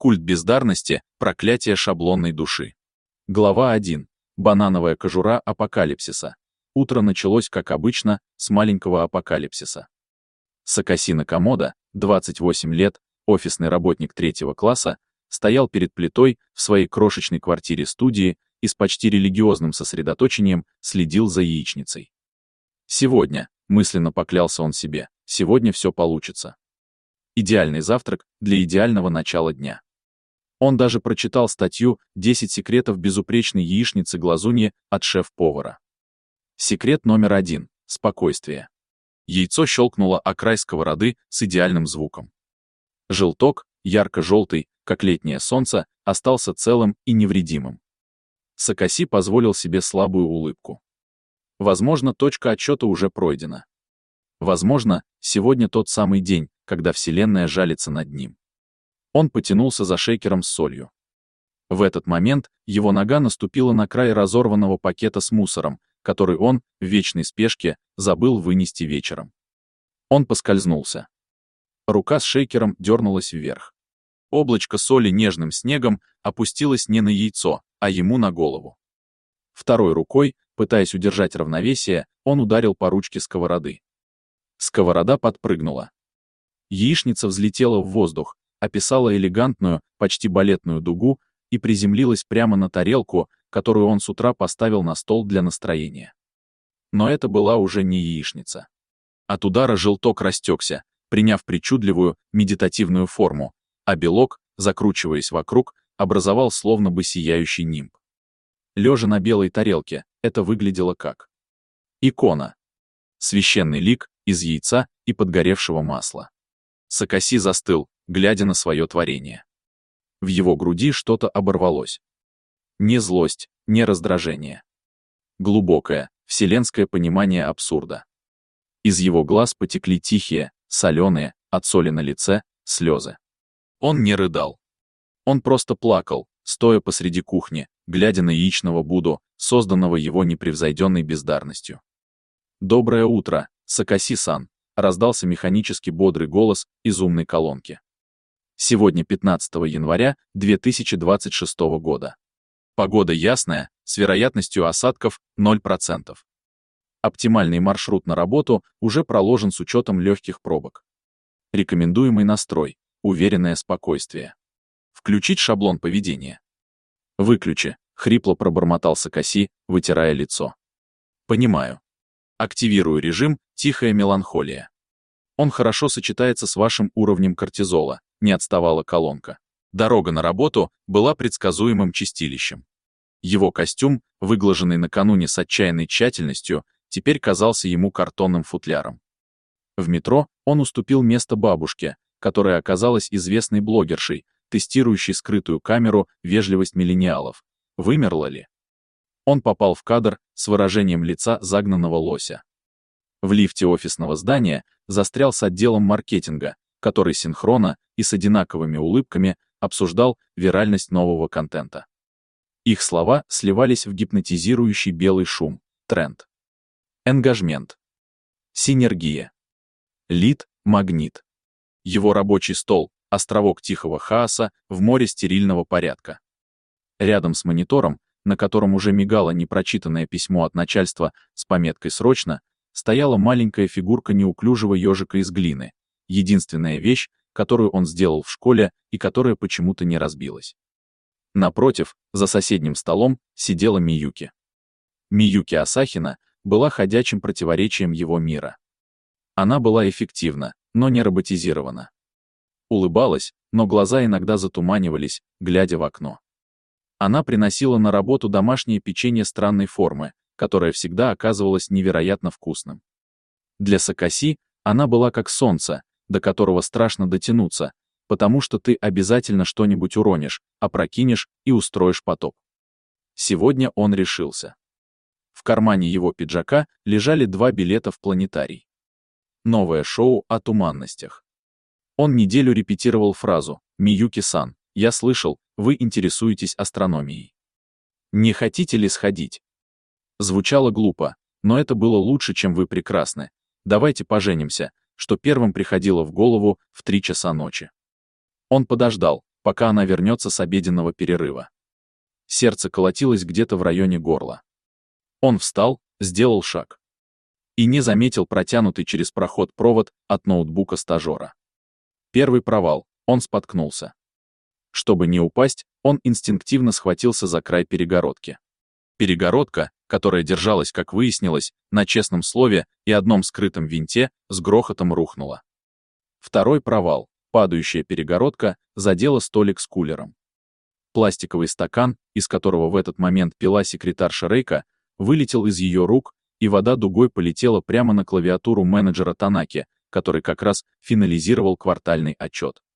Культ бездарности, проклятие шаблонной души. Глава 1. Банановая кожура апокалипсиса. Утро началось, как обычно, с маленького апокалипсиса. Сакаси Накамода, 28 лет, офисный работник 3-го класса, стоял перед плитой в своей крошечной квартире-студии и с почти религиозным сосредоточением следил за яичницей. Сегодня, мысленно поклялся он себе, сегодня все получится. Идеальный завтрак для идеального начала дня. Он даже прочитал статью «10 секретов безупречной яичницы-глазуньи» от шеф-повара. Секрет номер 1 – спокойствие. Яйцо щелкнуло о край сковороды с идеальным звуком. Желток, ярко-желтый, как летнее солнце, остался целым и невредимым. Сакаси позволил себе слабую улыбку. Возможно, точка отсчета уже пройдена. Возможно, сегодня тот самый день, когда Вселенная жалится над ним. Он потянулся за шейкером с солью. В этот момент его нога наступила на край разорванного пакета с мусором, который он, в вечной спешке, забыл вынести вечером. Он поскользнулся. Рука с шейкером дернулась вверх. Облачко соли нежным снегом опустилось не на яйцо, а ему на голову. Второй рукой, пытаясь удержать равновесие, он ударил по ручке сковороды. Сковорода подпрыгнула. Яичница взлетела в воздух, описала элегантную, почти балетную дугу и приземлилась прямо на тарелку, которую он с утра поставил на стол для настроения. Но это была уже не яичница. От удара желток растекся, приняв причудливую, медитативную форму, а белок, закручиваясь вокруг, образовал словно бы сияющий нимб. Лежа на белой тарелке, это выглядело как икона. Священный лик из яйца и подгоревшего масла. Сакаси застыл, глядя на свое творение. В его груди что-то оборвалось. Не злость, не раздражение. Глубокое, вселенское понимание абсурда. Из его глаз потекли тихие, соленые, от соли на лице, слезы. Он не рыдал. Он просто плакал, стоя посреди кухни, глядя на яичного Будду, созданного его непревзойденной бездарностью. «Доброе утро, Сакаси-сан», — раздался механически бодрый голос из умной колонки. Сегодня 15 января 2026 года. Погода ясная, с вероятностью осадков 0%. Оптимальный маршрут на работу уже проложен с учетом легких пробок. Рекомендуемый настрой – уверенное спокойствие. Включить шаблон поведения. «Выключи», — хрипло пробормотал Сакаси, вытирая лицо. «Понимаю. Активирую режим «Тихая меланхолия». Он хорошо сочетается с вашим уровнем кортизола», — не отставала колонка. Дорога на работу была предсказуемым чистилищем. Его костюм, выглаженный накануне с отчаянной тщательностью, теперь казался ему картонным футляром. В метро он уступил место бабушке, которая оказалась известной блогершей, тестирующей скрытую камеру «Вежливость миллениалов». Вымерла ли? Он попал в кадр с выражением лица загнанного лося. В лифте офисного здания застрял с отделом маркетинга, который синхронно и с одинаковыми улыбками обсуждал виральность нового контента. Их слова сливались в гипнотизирующий белый шум, тренд. Энгажмент. Синергия. Лид, магнит. Его рабочий стол, островок тихого хаоса в море стерильного порядка. Рядом с монитором, на котором уже мигало непрочитанное письмо от начальства с пометкой «Срочно», стояла маленькая фигурка неуклюжего ежика из глины, единственная вещь, которую он сделал в школе и которая почему-то не разбилась. Напротив, за соседним столом, сидела Миюки. Миюки Асахина была ходячим противоречием его мира. Она была эффективна, но не роботизирована. Улыбалась, но глаза иногда затуманивались, глядя в окно. Она приносила на работу домашнее печенье странной формы, которое всегда оказывалось невероятно вкусным. Для Сакаси она была как солнце, до которого страшно дотянуться, потому что ты обязательно что-нибудь уронишь, опрокинешь и устроишь потоп. Сегодня он решился. В кармане его пиджака лежали 2 билета в планетарий. Новое шоу о туманностях. Он неделю репетировал фразу «Миюки-сан, я слышал, вы интересуетесь астрономией. Не хотите ли сходить?» Звучало глупо, но это было лучше, чем «Вы прекрасны. Давайте поженимся», что первым приходило в голову в 3 часа ночи. Он подождал, пока она вернется с обеденного перерыва. Сердце колотилось где-то в районе горла. Он встал, сделал шаг. И не заметил протянутый через проход провод от ноутбука стажера. Первый провал, он споткнулся. Чтобы не упасть, он инстинктивно схватился за край перегородки. Перегородка, которая держалась, как выяснилось, на честном слове и одном скрытом винте, с грохотом рухнула. Второй провал, падающая перегородка, задела столик с кулером. Пластиковый стакан, из которого в этот момент пила секретарша Рейка, вылетел из ее рук, и вода дугой полетела прямо на клавиатуру менеджера Танаки, который как раз финализировал квартальный отчет.